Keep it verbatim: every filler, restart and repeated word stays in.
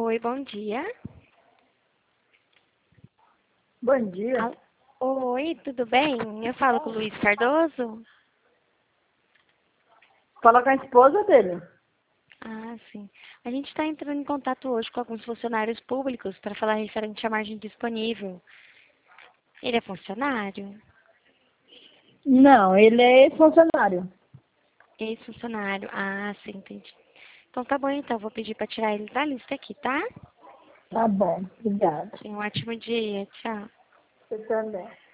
Oi, bom dia. Bom dia. Al- Oi, tudo bem? Eu falo com o Luiz Cardoso? Fala com a esposa dele. Ah, sim. A gente está entrando em contato hoje com alguns funcionários públicos para falar referente à margem disponível. Ele é funcionário? Não, ele é ex-funcionário. Ex-funcionário. Ah, sim, entendi. Então tá bom, então. Vou pedir para tirar ele da lista aqui, tá? Tá bom, obrigada. Tenha um ótimo dia. Tchau. Você também.